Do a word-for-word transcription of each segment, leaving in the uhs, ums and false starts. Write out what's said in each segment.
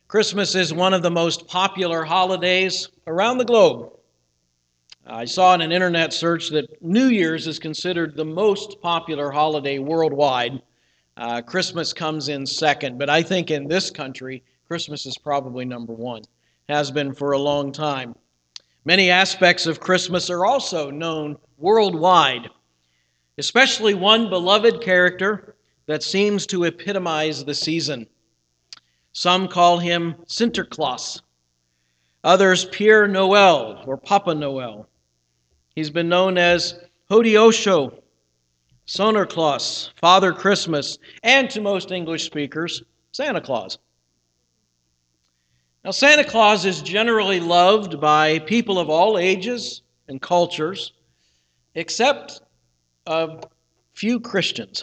Christmas is one of the most popular holidays around the globe. I saw in an internet search that New Year's is considered the most popular holiday worldwide. Uh, Christmas comes in second, but I think in this country, Christmas is probably number one. Has been for a long time. Many aspects of Christmas are also known worldwide, especially one beloved character that seems to epitomize the season. Some call him Sinterklaas, others Père Noël or Papa Noel. He's been known as Hodiosho, Sonderklaas, Father Christmas, and to most English speakers, Santa Claus. Now, Santa Claus is generally loved by people of all ages and cultures, except a few Christians.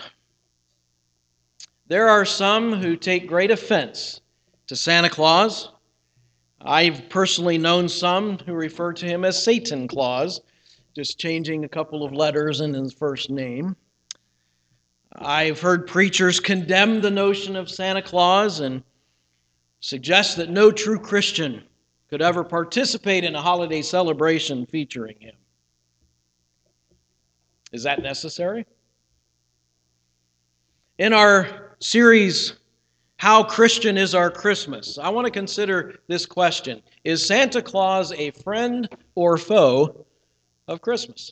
There are some who take great offense to Santa Claus. I've personally known some who refer to him as Satan Claus, just changing a couple of letters in his first name. I've heard preachers condemn the notion of Santa Claus and suggest that no true Christian could ever participate in a holiday celebration featuring him. Is that necessary? In our series, How Christian is Our Christmas, I want to consider this question. Is Santa Claus a friend or foe of Christmas?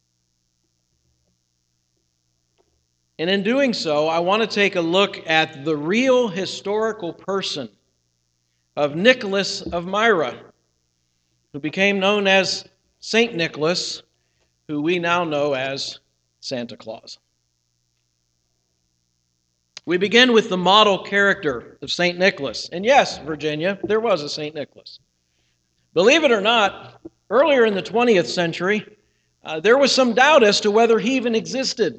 And in doing so, I want to take a look at the real historical person of Nicholas of Myra, who became known as Saint Nicholas, who we now know as Santa Claus. We begin with the model character of Saint Nicholas. And yes, Virginia, there was a Saint Nicholas. Believe it or not, earlier in the twentieth century, uh, there was some doubt as to whether he even existed.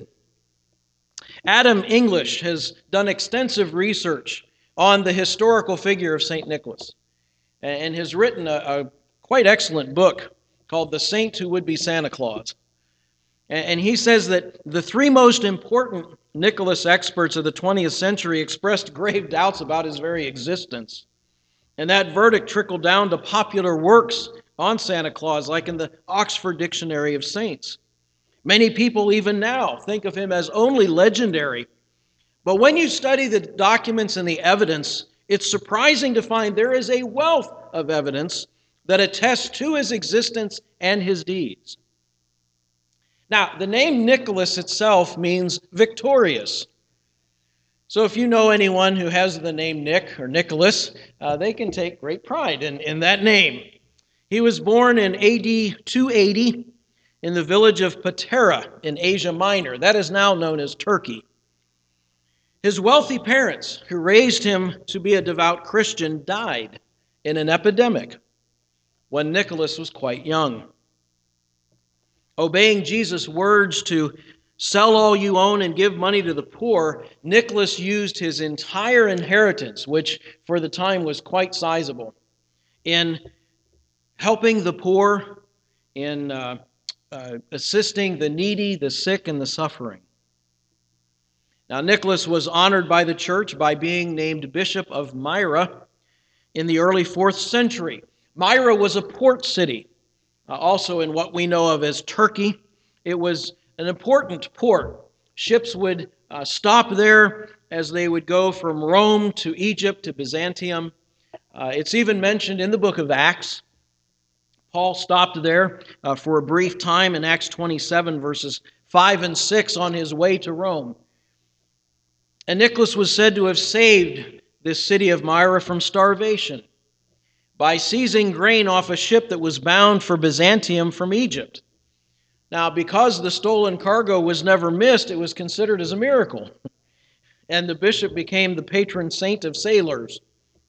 Adam English has done extensive research on the historical figure of Saint Nicholas and has written a, a quite excellent book called The Saint Who Would Be Santa Claus. And he says that the three most important Nicholas experts of the twentieth century expressed grave doubts about his very existence. And that verdict trickled down to popular works on Santa Claus, like in the Oxford Dictionary of Saints. Many people even now think of him as only legendary. But when you study the documents and the evidence, it's surprising to find there is a wealth of evidence that attests to his existence and his deeds. Now, the name Nicholas itself means victorious. So if you know anyone who has the name Nick or Nicholas, uh, they can take great pride in, in that name. He was born in A D two eighty in the village of Patara in Asia Minor. That is now known as Turkey. His wealthy parents, who raised him to be a devout Christian, died in an epidemic when Nicholas was quite young. Obeying Jesus' words to sell all you own and give money to the poor, Nicholas used his entire inheritance, which for the time was quite sizable, in helping the poor, in uh, uh, assisting the needy, the sick, and the suffering. Now, Nicholas was honored by the church by being named Bishop of Myra in the early fourth century. Myra was a port city. Uh, also in what we know of as Turkey. It was an important port. Ships would uh, stop there as they would go from Rome to Egypt to Byzantium. Uh, it's even mentioned in the book of Acts. Paul stopped there uh, for a brief time in Acts twenty-seven, verses five and six on his way to Rome. And Nicholas was said to have saved this city of Myra from starvation by seizing grain off a ship that was bound for Byzantium from Egypt. Now, because the stolen cargo was never missed, it was considered as a miracle. And the bishop became the patron saint of sailors.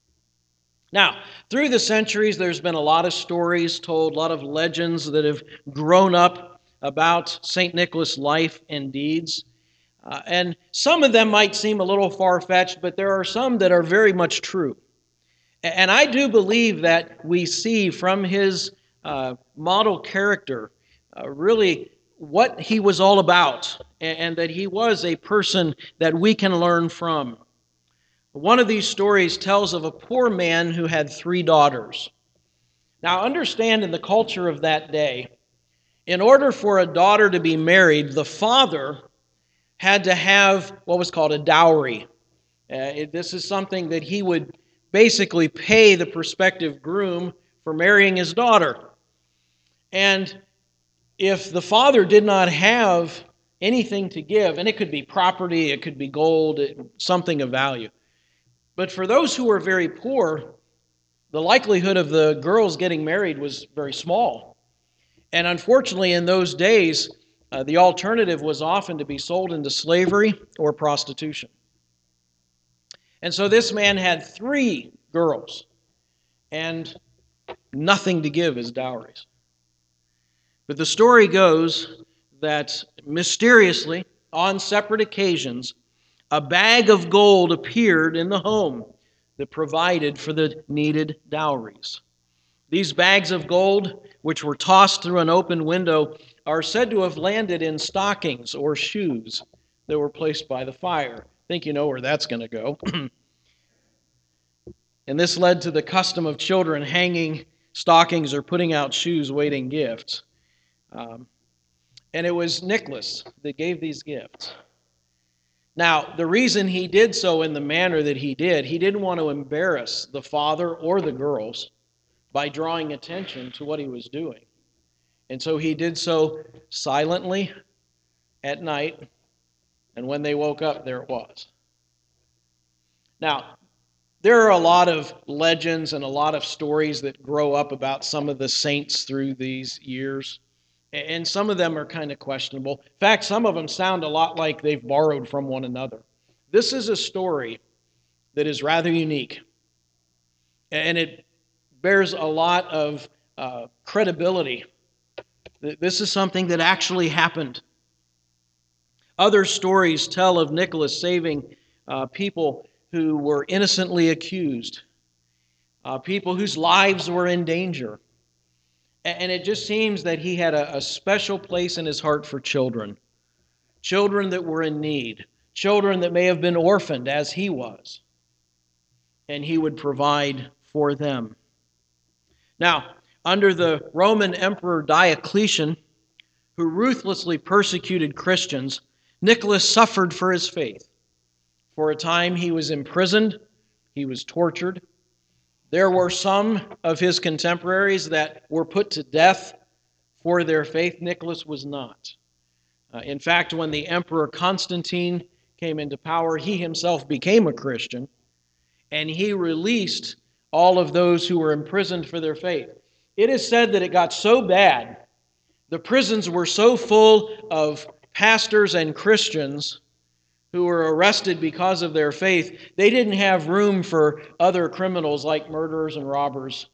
Now, through the centuries, there's been a lot of stories told, a lot of legends that have grown up about Saint Nicholas' life and deeds. Uh, and some of them might seem a little far-fetched, but there are some that are very much true. And I do believe that we see from his uh, model character uh, really what he was all about, and, and that he was a person that we can learn from. One of these stories tells of a poor man who had three daughters. Now, understand, in the culture of that day, in order for a daughter to be married, the father had to have what was called a dowry. Uh, it, this is something that he would basically pay the prospective groom for marrying his daughter. And if the father did not have anything to give, and it could be property, it could be gold, something of value. But for those who were very poor, the likelihood of the girls getting married was very small. And unfortunately, in those days, uh, the alternative was often to be sold into slavery or prostitution. And so this man had three girls and nothing to give as dowries. But the story goes that mysteriously, on separate occasions, a bag of gold appeared in the home that provided for the needed dowries. These bags of gold, which were tossed through an open window, are said to have landed in stockings or shoes that were placed by the fire. I think you know where that's going to go. And this led to the custom of children hanging stockings or putting out shoes waiting gifts. Um, and it was Nicholas that gave these gifts. Now, the reason he did so in the manner that he did, he didn't want to embarrass the father or the girls by drawing attention to what he was doing. And so he did so silently at night, and when they woke up, there it was. Now, there are a lot of legends and a lot of stories that grow up about some of the saints through these years. And some of them are kind of questionable. In fact, some of them sound a lot like they've borrowed from one another. This is a story that is rather unique. And it bears a lot of uh, credibility. This is something that actually happened. Other stories tell of Nicholas saving uh, people who were innocently accused, uh, people whose lives were in danger. And it just seems that he had a, a special place in his heart for children. Children that were in need. Children that may have been orphaned as he was. And he would provide for them. Now, under the Roman Emperor Diocletian, who ruthlessly persecuted Christians, Nicholas suffered for his faith. For a time he was imprisoned. He was tortured. There were some of his contemporaries that were put to death for their faith. Nicholas was not. Uh, in fact, when the Emperor Constantine came into power, he himself became a Christian, and he released all of those who were imprisoned for their faith. It is said that it got so bad, the prisons were so full of pastors and Christians who were arrested because of their faith, they didn't have room for other criminals like murderers and robbers.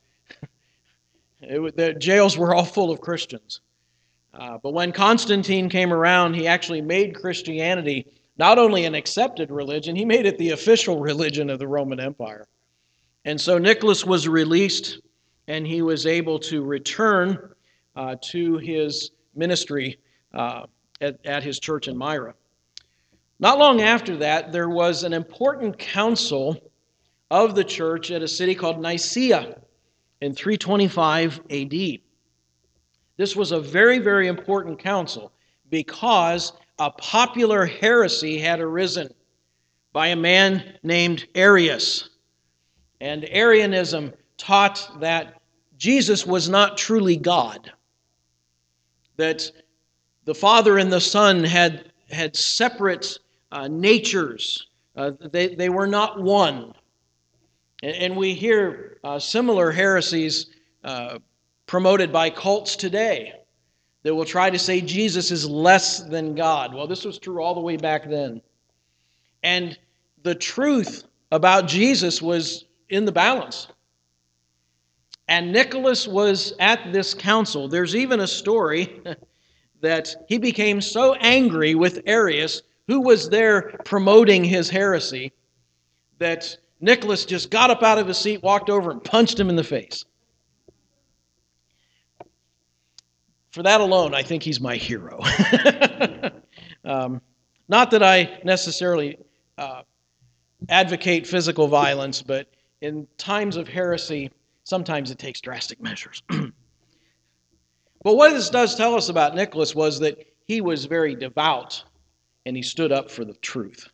It, the jails were all full of Christians. Uh, but when Constantine came around, he actually made Christianity not only an accepted religion, he made it the official religion of the Roman Empire. And so Nicholas was released, and he was able to return uh, to his ministry uh, at, at his church in Myra. Not long after that, there was an important council of the church at a city called Nicaea in three twenty-five A D. This was a very, very important council because a popular heresy had arisen by a man named Arius. And Arianism taught that Jesus was not truly God, that the Father and the Son had, had separate uh, natures. Uh, they, they were not one. And, and we hear uh, similar heresies uh, promoted by cults today that will try to say Jesus is less than God. Well, this was true all the way back then. And the truth about Jesus was in the balance. And Nicholas was at this council. There's even a story that he became so angry with Arius, who was there promoting his heresy, that Nicholas just got up out of his seat, walked over, and punched him in the face. For that alone, I think he's my hero. um, not that I necessarily uh, advocate physical violence, but in times of heresy, sometimes it takes drastic measures. But what this does tell us about Nicholas was that he was very devout and he stood up for the truth.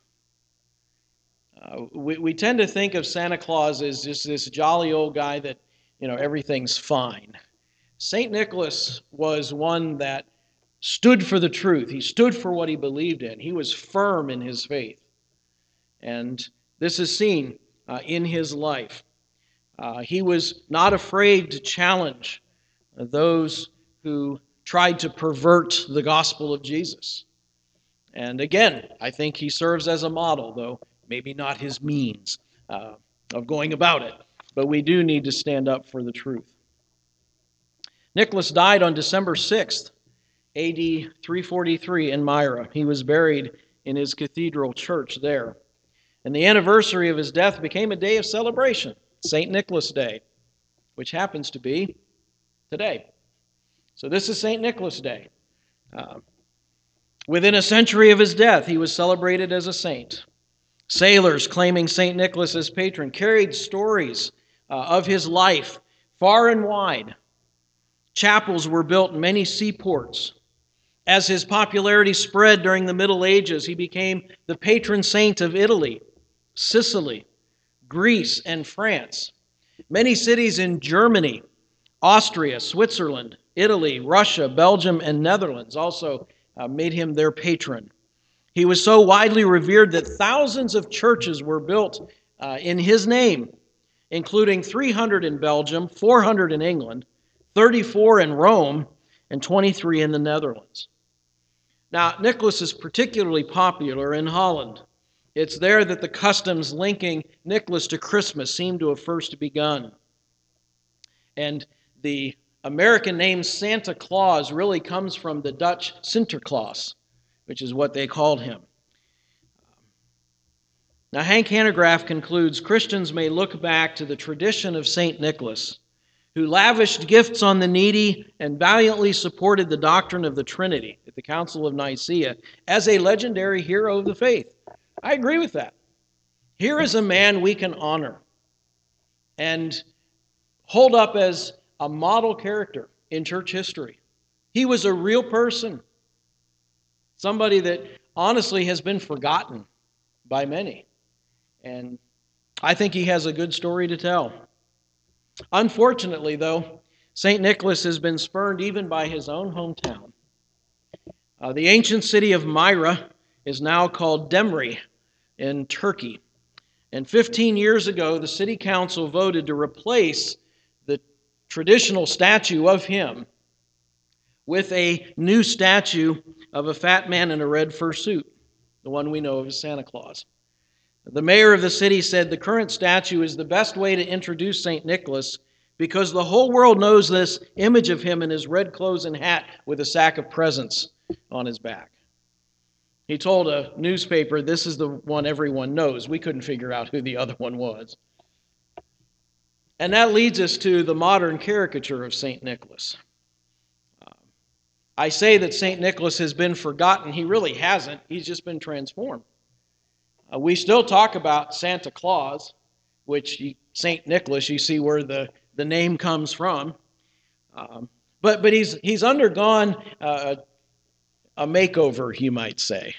Uh, we, we tend to think of Santa Claus as just this jolly old guy that, you know, everything's fine. Saint Nicholas was one that stood for the truth. He stood for what he believed in. He was firm in his faith. And this is seen uh, in his life. Uh, he was not afraid to challenge those who tried to pervert the gospel of Jesus. And again, I think he serves as a model, though maybe not his means uh, of going about it. But we do need to stand up for the truth. Nicholas died on December sixth, A D three forty-three in Myra. He was buried in his cathedral church there. And the anniversary of his death became a day of celebration, Saint Nicholas Day, which happens to be today. So this is Saint Nicholas Day. Uh, within a century of his death, he was celebrated as a saint. Sailors claiming Saint Nicholas as patron carried stories uh, of his life far and wide. Chapels were built in many seaports. As his popularity spread during the Middle Ages, he became the patron saint of Italy, Sicily, Greece, and France. Many cities in Germany, Austria, Switzerland, Italy, Russia, Belgium, and Netherlands also uh, made him their patron. He was so widely revered that thousands of churches were built uh, in his name, including three hundred in Belgium, four hundred in England, thirty-four in Rome, and twenty-three in the Netherlands. Now, Nicholas is particularly popular in Holland. It's there that the customs linking Nicholas to Christmas seem to have first begun. And the American name Santa Claus really comes from the Dutch Sinterklaas, which is what they called him. Now, Hank Hanegraaff concludes, Christians may look back to the tradition of Saint Nicholas, who lavished gifts on the needy and valiantly supported the doctrine of the Trinity at the Council of Nicaea, as a legendary hero of the faith. I agree with that. Here is a man we can honor and hold up as a model character in church history. He was a real person, somebody that honestly has been forgotten by many. And I think he has a good story to tell. Unfortunately, though, Saint Nicholas has been spurned even by his own hometown. Uh, the ancient city of Myra is now called Demre in Turkey. And fifteen years ago, the city council voted to replace the traditional statue of him with a new statue of a fat man in a red fursuit, the one we know of as Santa Claus. The mayor of the city said the current statue is the best way to introduce Saint Nicholas because the whole world knows this image of him in his red clothes and hat with a sack of presents on his back. He told a newspaper, this is the one everyone knows. We couldn't figure out who the other one was. And that leads us to the modern caricature of Saint Nicholas. Uh, I say that Saint Nicholas has been forgotten. He really hasn't. He's just been transformed. Uh, we still talk about Santa Claus, which Saint Nicholas, you see where the, the name comes from. Um, but but he's he's undergone uh, a makeover, you might say.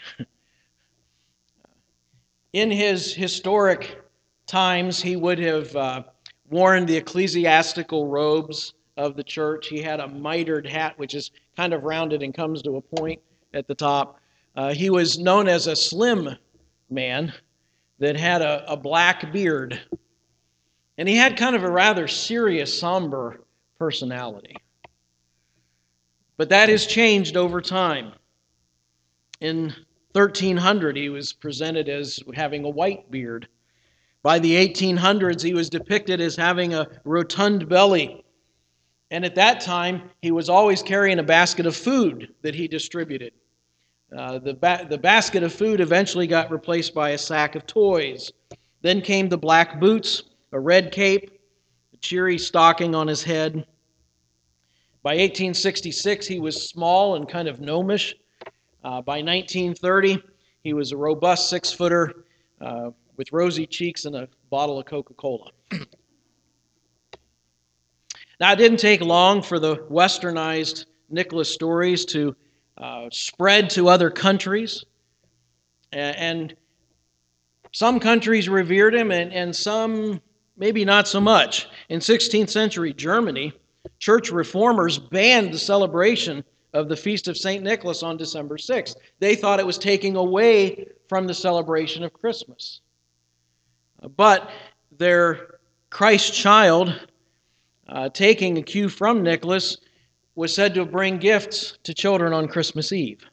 In his historic times, he would have uh, worn the ecclesiastical robes of the church. He had a mitered hat, which is kind of rounded and comes to a point at the top. Uh, he was known as a slim man that had a, a black beard. And he had kind of a rather serious, somber personality. But that has changed over time. In thirteen hundred, he was presented as having a white beard. By the eighteen hundreds, he was depicted as having a rotund belly. And at that time, he was always carrying a basket of food that he distributed. Uh, the, ba- the basket of food eventually got replaced by a sack of toys. Then came the black boots, a red cape, a cheery stocking on his head. By eighteen sixty-six, he was small and kind of gnomish. Uh, by nineteen thirty, he was a robust six-footer uh, with rosy cheeks and a bottle of Coca-Cola. Now, it didn't take long for the westernized Nicholas stories to uh, spread to other countries. And some countries revered him, and, and some maybe not so much. In sixteenth century Germany, church reformers banned the celebration of the Feast of Saint Nicholas on December sixth. They thought it was taking away from the celebration of Christmas. But their Christ child, uh, taking a cue from Nicholas, was said to bring gifts to children on Christmas Eve.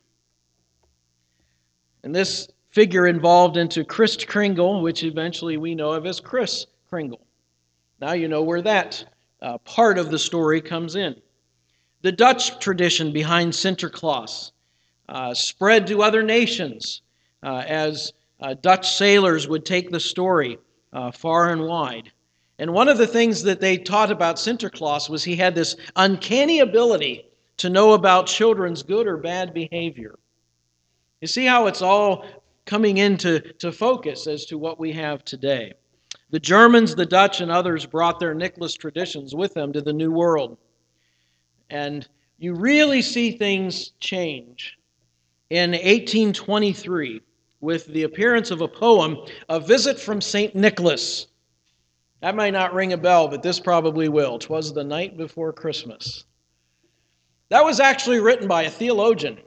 And this figure evolved into Christ Kringle, which eventually we know of as Kris Kringle. Now you know where that uh, part of the story comes in. The Dutch tradition behind Sinterklaas uh, spread to other nations uh, as uh, Dutch sailors would take the story uh, far and wide. And one of the things that they taught about Sinterklaas was he had this uncanny ability to know about children's good or bad behavior. You see how it's all coming into to focus as to what we have today. The Germans, the Dutch, and others brought their Nicholas traditions with them to the New World. And you really see things change in eighteen twenty-three with the appearance of a poem, A Visit from Saint Nicholas. That might not ring a bell, but this probably will. 'Twas the night before Christmas. That was actually written by a theologian.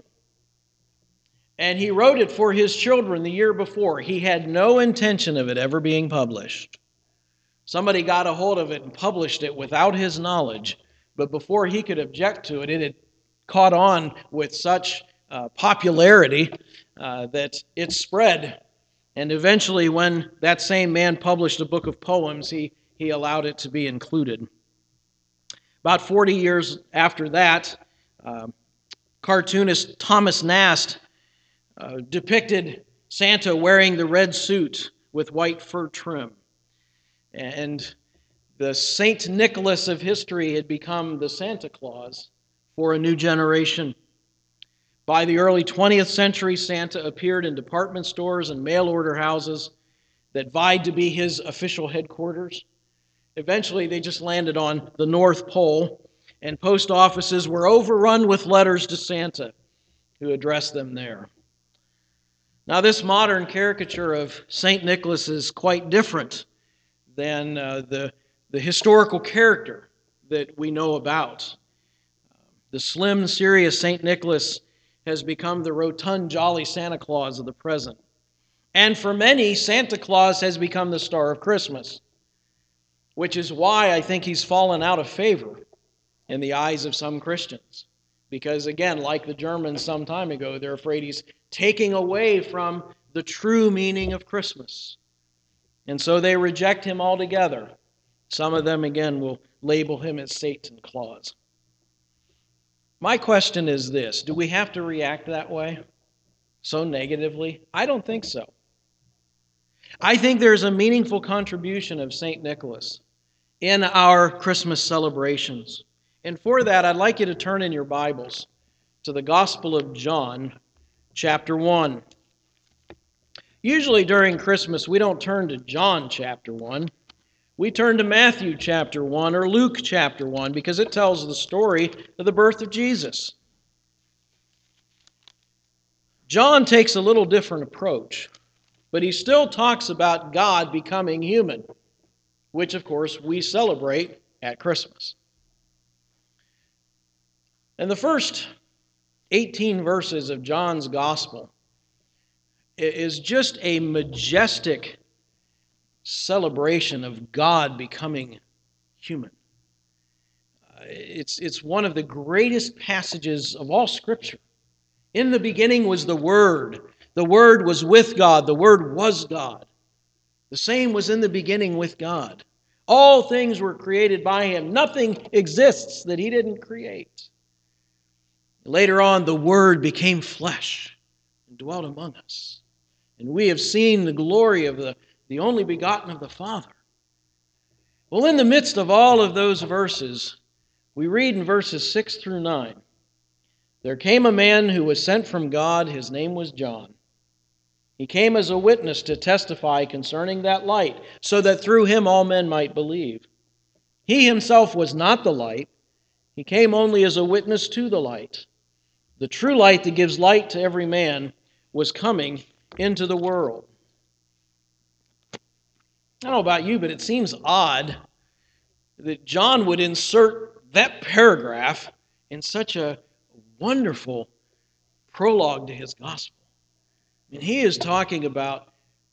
And he wrote it for his children the year before. He had no intention of it ever being published. Somebody got a hold of it and published it without his knowledge. But before he could object to it, it had caught on with such uh, popularity uh, that it spread. And eventually, when that same man published a book of poems, he, he allowed it to be included. About forty years after that, uh, cartoonist Thomas Nast uh, depicted Santa wearing the red suit with white fur trim. And the Saint Nicholas of history had become the Santa Claus for a new generation. By the early twentieth century, Santa appeared in department stores and mail-order houses that vied to be his official headquarters. Eventually, they just landed on the North Pole, and post offices were overrun with letters to Santa, who addressed them there. Now, this modern caricature of Saint Nicholas is quite different than uh, the, the historical character that we know about. The slim, serious Saint Nicholas has become the rotund, jolly Santa Claus of the present. And for many, Santa Claus has become the star of Christmas, which is why I think he's fallen out of favor in the eyes of some Christians. Because again, like the Germans some time ago, they're afraid he's taking away from the true meaning of Christmas. And so they reject him altogether. Some of them, again, will label him as Satan Claus. My question is this: do we have to react that way, so negatively? I don't think so. I think there's a meaningful contribution of Saint Nicholas in our Christmas celebrations. And for that, I'd like you to turn in your Bibles to the Gospel of John, chapter one. Usually during Christmas, we don't turn to John chapter one. We turn to Matthew chapter one or Luke chapter one because it tells the story of the birth of Jesus. John takes a little different approach, but he still talks about God becoming human, which of course we celebrate at Christmas. And the first eighteen verses of John's Gospel is just a majestic celebration of God becoming human. Uh, it's, it's one of the greatest passages of all Scripture. In the beginning was the Word. The Word was with God. The Word was God. The same was in the beginning with God. All things were created by Him. Nothing exists that He didn't create. Later on, the Word became flesh and dwelt among us. And we have seen the glory of the the only begotten of the Father. Well, in the midst of all of those verses, we read in verses six through nine, there came a man who was sent from God. His name was John. He came as a witness to testify concerning that light, so that through him all men might believe. He himself was not the light. He came only as a witness to the light. The true light that gives light to every man was coming into the world. I don't know about you, but it seems odd that John would insert that paragraph in such a wonderful prologue to his gospel. And he is talking about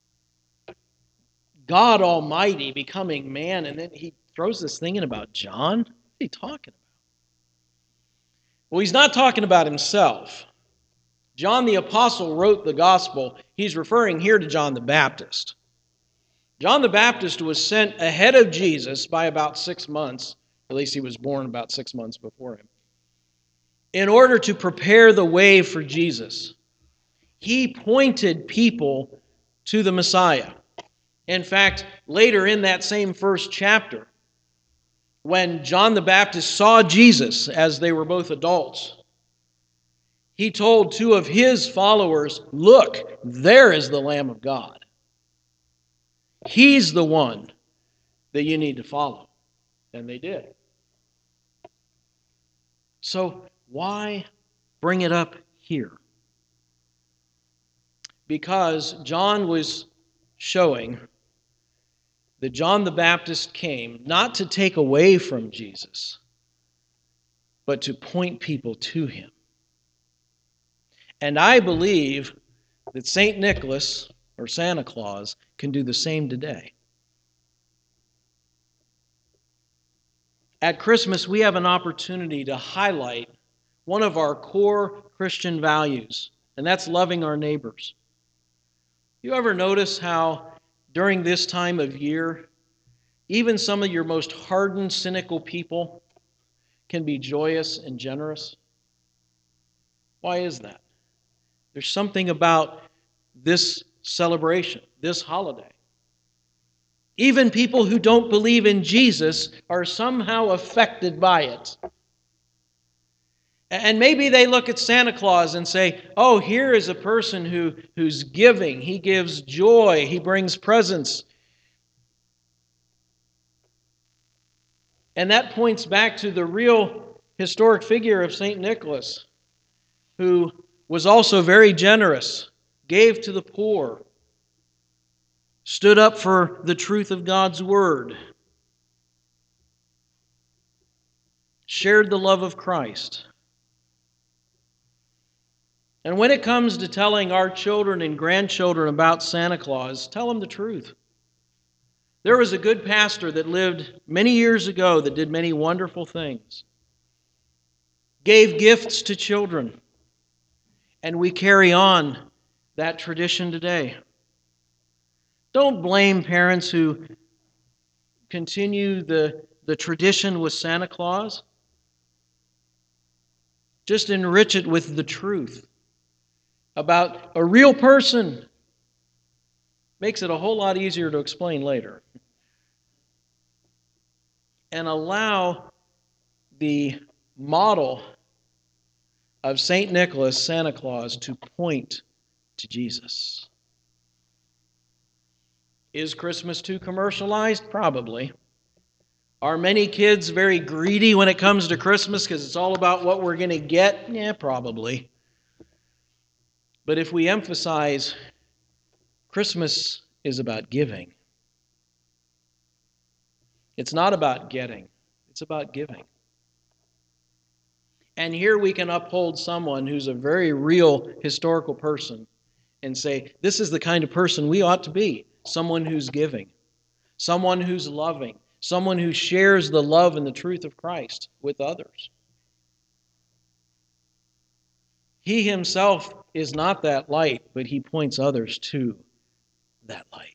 God Almighty becoming man, and then he throws this thing in about John? What are you talking about? Well, he's not talking about himself. John the Apostle wrote the gospel. He's referring here to John the Baptist. John the Baptist was sent ahead of Jesus by about six months. At least he was born about six months before him. In order to prepare the way for Jesus. He pointed people to the Messiah. In fact, later in that same first chapter, when John the Baptist saw Jesus as they were both adults, he told two of his followers, "Look, there is the Lamb of God. He's the one that you need to follow." And they did. So why bring it up here? Because John was showing that John the Baptist came not to take away from Jesus, but to point people to him. And I believe that Saint Nicholas, or Santa Claus, can do the same today. At Christmas, we have an opportunity to highlight one of our core Christian values, and that's loving our neighbors. You ever notice how during this time of year, even some of your most hardened, cynical people can be joyous and generous? Why is that? There's something about this celebration, this holiday. Even people who don't believe in Jesus are somehow affected by it. And maybe they look at Santa Claus and say, oh, here is a person who, who's giving. He gives joy. He brings presents. And that points back to the real historic figure of Saint Nicholas, who was also very generous, gave to the poor, stood up for the truth of God's word, shared the love of Christ. And when it comes to telling our children and grandchildren about Santa Claus, tell them the truth. There was a good pastor that lived many years ago that did many wonderful things, gave gifts to children, and we carry on that tradition today. Don't blame parents who continue the, the tradition with Santa Claus. Just enrich it with the truth about a real person. Makes it a whole lot easier to explain later. And allow the model of Saint Nicholas, Santa Claus, to point to Jesus. Is Christmas too commercialized? Probably. Are many kids very greedy when it comes to Christmas because it's all about what we're going to get? Yeah, probably. But if we emphasize Christmas is about giving, it's not about getting, it's about giving. And here we can uphold someone who's a very real historical person and say, this is the kind of person we ought to be. Someone who's giving, someone who's loving, someone who shares the love and the truth of Christ with others. He himself is not that light, but he points others to that light.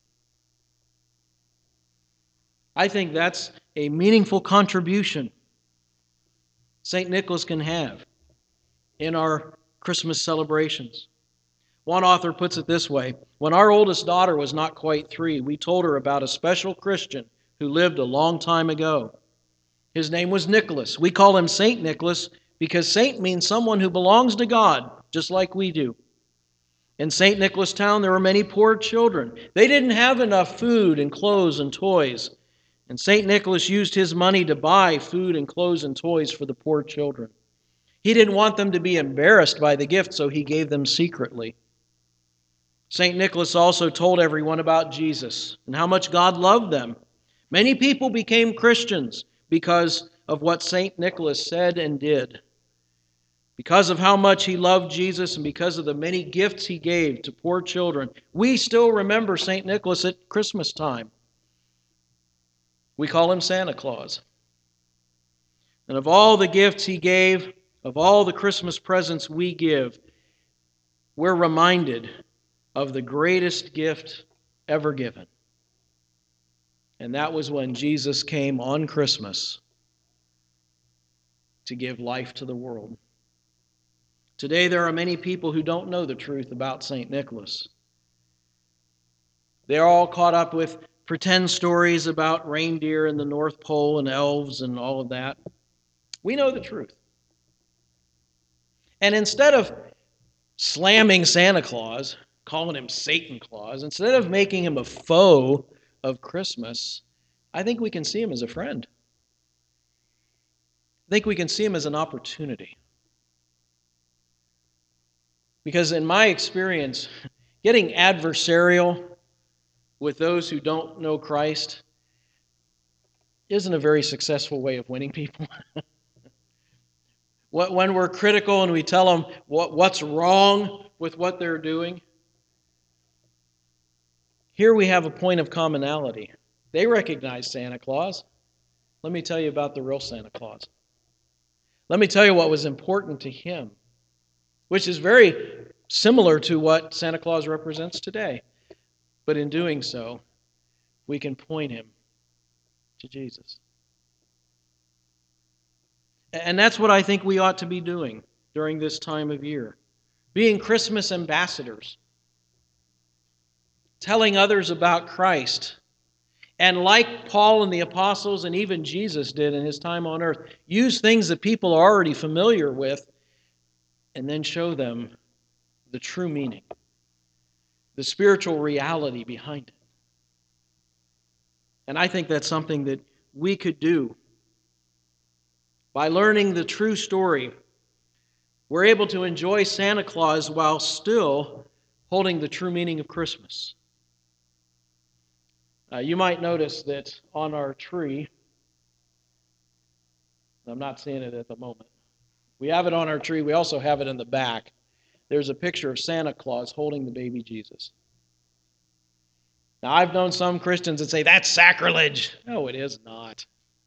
I think that's a meaningful contribution Saint Nicholas can have in our Christmas celebrations. One author puts it this way: when our oldest daughter was not quite three, we told her about a special Christian who lived a long time ago. His name was Nicholas. We call him Saint Nicholas because saint means someone who belongs to God, just like we do. In Saint Nicholas Town, there were many poor children. They didn't have enough food and clothes and toys. And Saint Nicholas used his money to buy food and clothes and toys for the poor children. He didn't want them to be embarrassed by the gift, so he gave them secretly. Saint Nicholas also told everyone about Jesus and how much God loved them. Many people became Christians because of what Saint Nicholas said and did. Because of how much he loved Jesus and because of the many gifts he gave to poor children, we still remember Saint Nicholas at Christmas time. We call him Santa Claus. And of all the gifts he gave, of all the Christmas presents we give, we're reminded of the greatest gift ever given. And that was when Jesus came on Christmas to give life to the world. Today there are many people who don't know the truth about Saint Nicholas. They're all caught up with pretend stories about reindeer and the North Pole and elves and all of that. We know the truth. And instead of slamming Santa Claus, calling him Satan Claus, instead of making him a foe of Christmas, I think we can see him as a friend. I think we can see him as an opportunity. Because in my experience, getting adversarial with those who don't know Christ isn't a very successful way of winning people. When we're critical and we tell them what's wrong with what they're doing, here we have a point of commonality. They recognize Santa Claus. Let me tell you about the real Santa Claus. Let me tell you what was important to him, which is very similar to what Santa Claus represents today. But in doing so, we can point him to Jesus. And that's what I think we ought to be doing during this time of year. Being Christmas ambassadors. Telling others about Christ. And like Paul and the apostles and even Jesus did in his time on earth, use things that people are already familiar with and then show them the true meaning, the spiritual reality behind it. And I think that's something that we could do. By learning the true story, we're able to enjoy Santa Claus while still holding the true meaning of Christmas. Uh, you might notice that on our tree, I'm not seeing it at the moment, we have it on our tree, we also have it in the back. There's a picture of Santa Claus holding the baby Jesus. Now, I've known some Christians that say, that's sacrilege. No, it is not.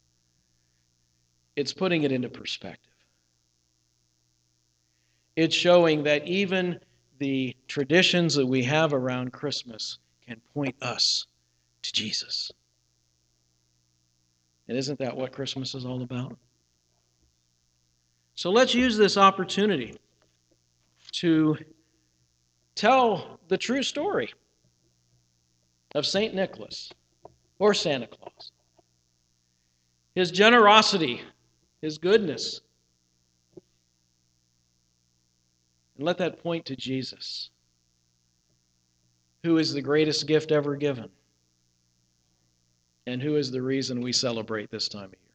It's putting it into perspective. It's showing that even the traditions that we have around Christmas can point us to Jesus. And isn't that what Christmas is all about? So let's use this opportunity to tell the true story of Saint Nicholas or Santa Claus. His generosity, his goodness. And let that point to Jesus, who is the greatest gift ever given, and who is the reason we celebrate this time of year.